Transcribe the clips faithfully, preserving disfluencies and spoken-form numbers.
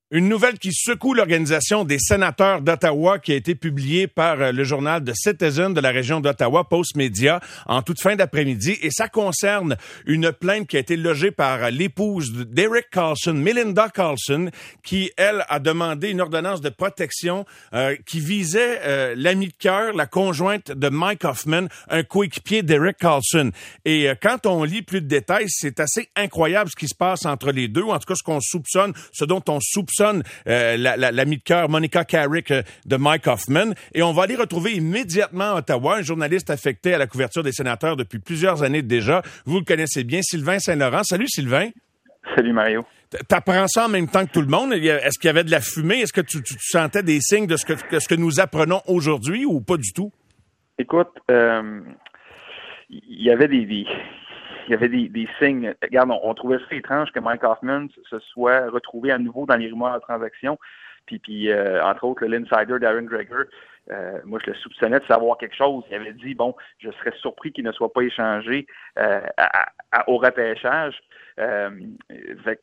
Une nouvelle qui secoue l'Organisation des sénateurs d'Ottawa qui a été publiée par le journal The Citizen de la région d'Ottawa, Post-Média, en toute fin d'après-midi. Et ça concerne une plainte qui a été logée par l'épouse d'Eric Carlson, Melinda Carlson, qui, elle, a demandé une ordonnance de protection euh, qui visait euh, l'amie de cœur, la conjointe de Mike Hoffman, un coéquipier d'Eric Carlson. Et euh, quand on lit plus de détails, c'est assez incroyable ce qui se passe entre les deux, ou en tout cas ce qu'on soupçonne, ce dont on soupçonne Euh, la, la, l'amie de cœur Monica Carrick euh, de Mike Hoffman. Et on va aller retrouver immédiatement à Ottawa un journaliste affecté à la couverture des sénateurs depuis plusieurs années déjà. Vous le connaissez bien, Sylvain Saint-Laurent. Salut Sylvain. Salut Mario. T'apprends ça en même temps que tout le monde. Est-ce qu'il y avait de la fumée? Est-ce que tu, tu, tu sentais des signes de ce que, de ce que nous apprenons aujourd'hui ou pas du tout? Écoute, euh, il y avait des... des... Il y avait des, des signes. Regarde, on, on trouvait ça étrange que Mike Hoffman se soit retrouvé à nouveau dans les rumeurs de transaction. Puis, puis euh, entre autres, l'insider Darren Greger, euh, moi, je le soupçonnais de savoir quelque chose. Il avait dit, bon, je serais surpris qu'il ne soit pas échangé euh, à, à, au repêchage. Euh, fait,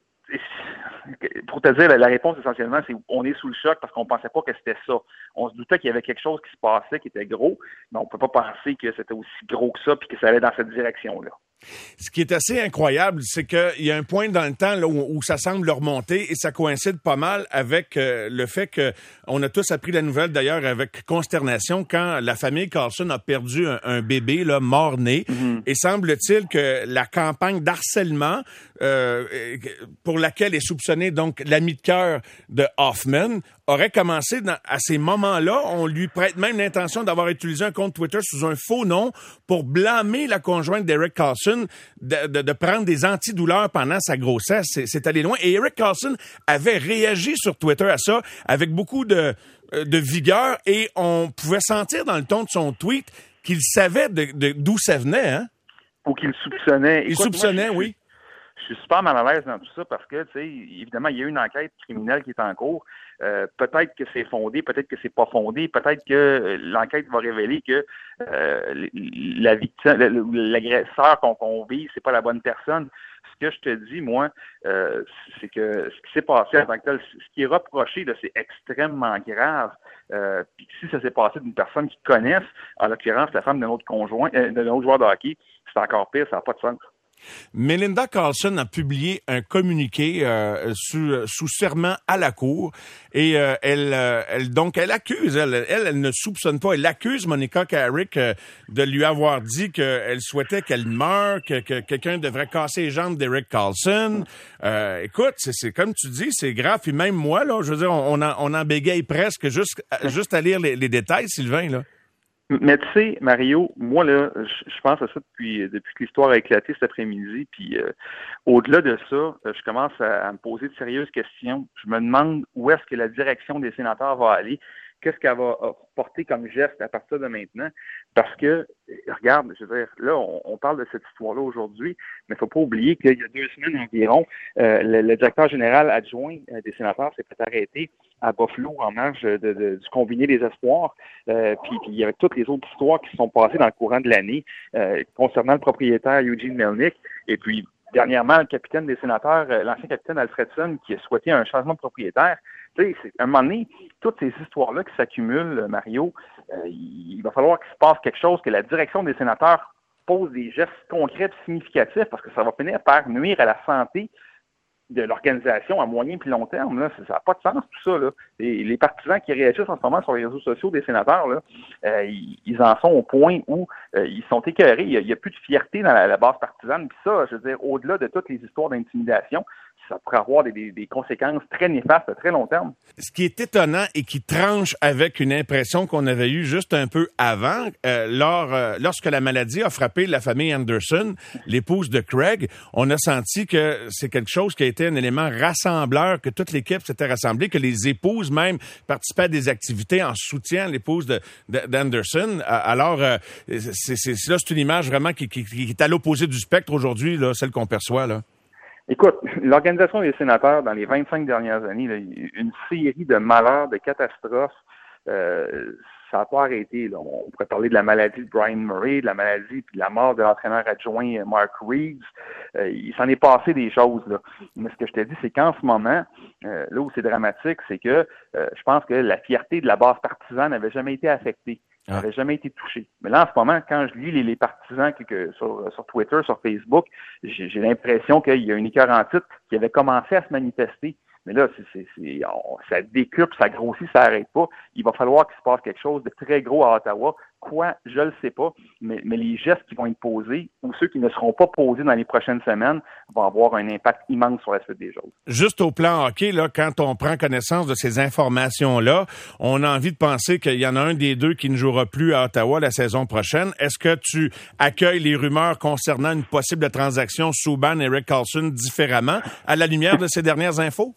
pour te dire, la réponse essentiellement, c'est on est sous le choc parce qu'on pensait pas que c'était ça. On se doutait qu'il y avait quelque chose qui se passait, qui était gros, mais on peut pas penser que c'était aussi gros que ça puis que ça allait dans cette direction-là. Ce qui est assez incroyable, c'est qu'il y a un point dans le temps là, où, où ça semble remonter et ça coïncide pas mal avec euh, le fait que on a tous appris la nouvelle d'ailleurs avec consternation quand la famille Carlson a perdu un, un bébé là mort-né. Mm-hmm. Et semble-t-il que la campagne d'harcèlement euh, pour laquelle est soupçonné donc l'ami de cœur de Hoffman aurait commencé dans, à ces moments-là. On lui prête même l'intention d'avoir utilisé un compte Twitter sous un faux nom pour blâmer la conjointe d'Eric Carlson de, de, de prendre des antidouleurs pendant sa grossesse. C'est, c'est allé loin. Et Eric Carlson avait réagi sur Twitter à ça avec beaucoup de, de vigueur et on pouvait sentir dans le ton de son tweet qu'il savait de, de, d'où ça venait. Hein? Ou qu'il soupçonnait. Il Écoute, soupçonnait, moi, je, oui. Je suis super mal à l'aise dans tout ça parce que, tu sais, évidemment, il y a eu une enquête criminelle qui est en cours. Euh, peut-être que c'est fondé, peut-être que c'est pas fondé, peut-être que l'enquête va révéler que euh, la victime, l'agresseur qu'on, qu'on vise, c'est pas la bonne personne. Ce que je te dis, moi, euh, c'est que ce qui s'est passé en tant que tel, ce qui est reproché, là, c'est extrêmement grave. Euh, puis si ça s'est passé d'une personne qui connaisse, en l'occurrence la femme de notre conjoint, euh, de notre joueur de hockey, c'est encore pire, ça n'a pas de sens. Melinda Carlson a publié un communiqué euh, sous, sous serment à la cour et euh, elle, euh, elle donc elle accuse, elle, elle, elle ne soupçonne pas, elle accuse Monica Carrick euh, de lui avoir dit qu'elle souhaitait qu'elle meure, que, que quelqu'un devrait casser les jambes d'Eric Carlson. Euh, écoute, c'est, c'est comme tu dis, c'est grave. Puis même moi, là, je veux dire, on, on, en, on en bégaye presque juste, juste à lire les, les détails, Sylvain, là. Mais tu sais, Mario, moi, là, je, je pense à ça depuis, depuis que l'histoire a éclaté cet après-midi. Puis euh, au-delà de ça, je commence à, à me poser de sérieuses questions. Je me demande où est-ce que la direction des sénateurs va aller. Qu'est-ce qu'elle va porter comme geste à partir de maintenant? Parce que, regarde, je veux dire, là, on, on parle de cette histoire-là aujourd'hui, mais il ne faut pas oublier qu'il y a deux semaines environ, euh, le, le directeur général adjoint euh, des sénateurs s'est fait arrêter à Buffalo en marge de, de, du combiné des espoirs. Euh, puis, puis il y avait toutes les autres histoires qui se sont passées dans le courant de l'année euh, concernant le propriétaire Eugene Melnick. Et puis, dernièrement, le capitaine des sénateurs, euh, l'ancien capitaine Alfredson, qui a souhaité un changement de propriétaire. Tu sais, c'est, à un moment donné, toutes ces histoires-là qui s'accumulent, Mario, euh, il, il va falloir qu'il se passe quelque chose, que la direction des sénateurs pose des gestes concrets et significatifs, parce que ça va finir par nuire à la santé de l'organisation à moyen puis long terme. Là, ça n'a pas de sens tout ça. Là. Et les partisans qui réagissent en ce moment sur les réseaux sociaux des sénateurs, là, euh, ils, ils en sont au point où euh, ils sont écœurés. Il n'y a, a plus de fierté dans la, la base partisane. Puis ça, je veux dire, au-delà de toutes les histoires d'intimidation, ça pourrait avoir des, des, des conséquences très néfastes à très long terme. Ce qui est étonnant et qui tranche avec une impression qu'on avait eue juste un peu avant, euh, lors, euh, lorsque la maladie a frappé la famille Anderson, l'épouse de Craig, on a senti que c'est quelque chose qui a été un élément rassembleur, que toute l'équipe s'était rassemblée, que les épouses même participaient à des activités en soutien à l'épouse de, de, d'Anderson. Alors, euh, c'est, c'est, là, c'est une image vraiment qui, qui, qui est à l'opposé du spectre aujourd'hui, là, celle qu'on perçoit, là. Écoute, l'Organisation des sénateurs, dans les vingt-cinq dernières années, là, une série de malheurs, de catastrophes, euh, ça n'a pas arrêté. Là. On pourrait parler de la maladie de Brian Murray, de la maladie puis de la mort de l'entraîneur adjoint Mark Reeves. Euh, il s'en est passé des choses, là. Mais ce que je te dis, c'est qu'en ce moment, euh, là où c'est dramatique, c'est que euh, je pense que la fierté de la base partisane n'avait jamais été affectée. Ça n'avait jamais été touché. Mais là, en ce moment, quand je lis les, les partisans que, que, sur, sur Twitter, sur Facebook, j'ai, j'ai l'impression qu'il y a une écœur en titre qui avait commencé à se manifester. Mais là, c'est, c'est, c'est, on, ça décuple, ça grossit, ça n'arrête pas. Il va falloir qu'il se passe quelque chose de très gros à Ottawa. Quoi, je le sais pas, mais, mais les gestes qui vont être posés ou ceux qui ne seront pas posés dans les prochaines semaines vont avoir un impact immense sur la suite des choses. Juste au plan hockey, là, quand on prend connaissance de ces informations-là, on a envie de penser qu'il y en a un des deux qui ne jouera plus à Ottawa la saison prochaine. Est-ce que tu accueilles les rumeurs concernant une possible transaction Subban et Erik Karlsson différemment à la lumière de ces dernières infos?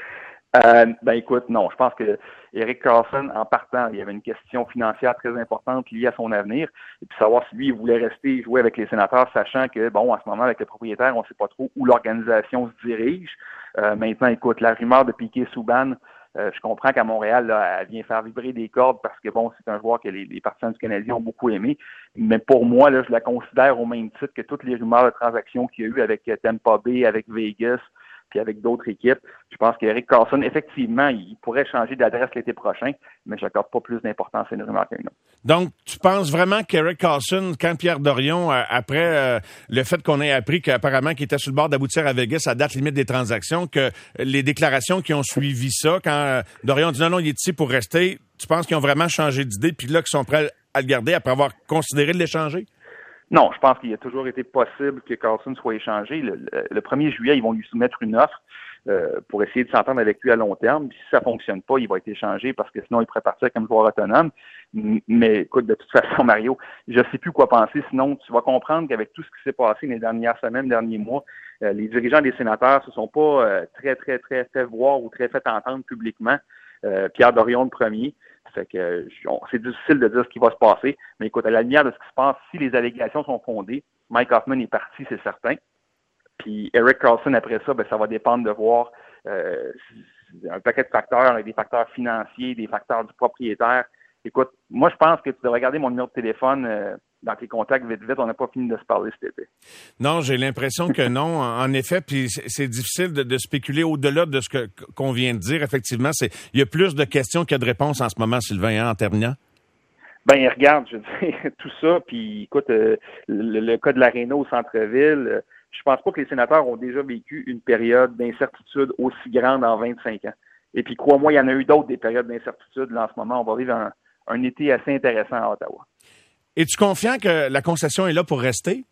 Euh, ben écoute, non, je pense que Erik Karlsson, en partant, il y avait une question financière très importante liée à son avenir, et puis savoir si lui il voulait rester jouer avec les Sénateurs, sachant que, bon, en ce moment, avec le propriétaire, on ne sait pas trop où l'organisation se dirige. Euh, maintenant, écoute, la rumeur de Piquet Subban, euh, je comprends qu'à Montréal, là, elle vient faire vibrer des cordes parce que, bon, c'est un joueur que les, les partisans du Canadien ont beaucoup aimé, mais pour moi, là, je la considère au même titre que toutes les rumeurs de transactions qu'il y a eu avec Tampa Bay, avec Vegas, puis avec d'autres équipes. Je pense qu'Erik Karlsson, effectivement, il pourrait changer d'adresse l'été prochain, mais je n'accorde pas plus d'importance à une rumeur qu'à une autre. Donc, tu penses vraiment qu'Erik Karlsson, quand Pierre Dorion, après euh, le fait qu'on ait appris qu'apparemment qu'il était sur le bord d'aboutir à Vegas à date limite des transactions, que les déclarations qui ont suivi ça, quand euh, Dorion dit non, non, il est ici pour rester, tu penses qu'ils ont vraiment changé d'idée, puis là, qu'ils sont prêts à le garder après avoir considéré de l'échanger? Non, je pense qu'il a toujours été possible que Karlsson soit échangé. Le, le, le premier juillet, ils vont lui soumettre une offre euh, pour essayer de s'entendre avec lui à long terme. Puis si ça fonctionne pas, il va être échangé parce que sinon, il pourrait partir comme joueur autonome. Mais écoute, de toute façon, Mario, je sais plus quoi penser. Sinon, tu vas comprendre qu'avec tout ce qui s'est passé les dernières semaines, derniers mois, euh, les dirigeants des Sénateurs se sont pas euh, très, très, très fait voir ou très fait entendre publiquement. Euh, Pierre Dorion le premier. Fait que c'est difficile de dire ce qui va se passer. Mais écoute, à la lumière de ce qui se passe, si les allégations sont fondées, Mike Hoffman est parti, c'est certain. Puis Erik Karlsson, après ça, ben, ça va dépendre de voir euh, un paquet de facteurs, des facteurs financiers, des facteurs du propriétaire. Écoute, moi, je pense que tu devrais regarder mon numéro de téléphone euh, dans tes contacts vite, vite. On n'a pas fini de se parler cet été. Non, j'ai l'impression que non. En effet, puis c'est difficile de, de spéculer au-delà de ce que, qu'on vient de dire. Effectivement, c'est il y a plus de questions qu'il y a de réponses en ce moment, Sylvain, hein, en terminant. Ben, regarde, je veux dire, tout ça, puis écoute, euh, le, le cas de l'Aréna au centre-ville, euh, je pense pas que les Sénateurs ont déjà vécu une période d'incertitude aussi grande en vingt-cinq ans. Et puis, crois-moi, il y en a eu d'autres des périodes d'incertitude. Là, en ce moment, on va vivre un, un été assez intéressant à Ottawa. Es-tu confiant que la concession est là pour rester?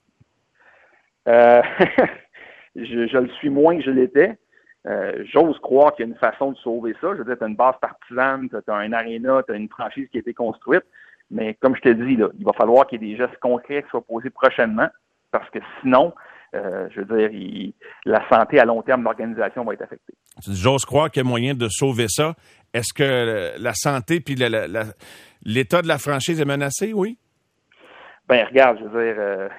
Euh, je, je le suis moins que je l'étais. Euh, j'ose croire qu'il y a une façon de sauver ça. Je veux dire, tu as une base partisane, tu as un aréna, tu as une franchise qui a été construite. Mais comme je te dis, là, il va falloir qu'il y ait des gestes concrets qui soient posés prochainement parce que sinon, euh, je veux dire, il, la santé à long terme de l'organisation va être affectée. J'ose croire qu'il y a moyen de sauver ça. Est-ce que la santé puis la, la, la, l'état de la franchise est menacé, oui? Ben regarde, je veux dire, euh,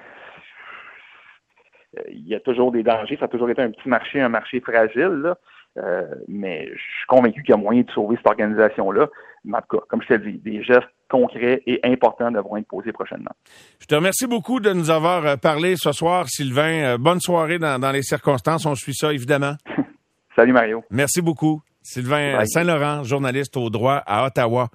il y a toujours des dangers. Ça a toujours été un petit marché, un marché fragile, là. Euh, mais je suis convaincu qu'il y a moyen de sauver cette organisation-là. Mais en tout cas, comme je te dis, des gestes concrets et importants devront être posés prochainement. Je te remercie beaucoup de nous avoir parlé ce soir, Sylvain. Bonne soirée dans, dans les circonstances. On suit ça, évidemment. Salut, Mario. Merci beaucoup. Sylvain Bye. Saint-Laurent, journaliste au droit à Ottawa.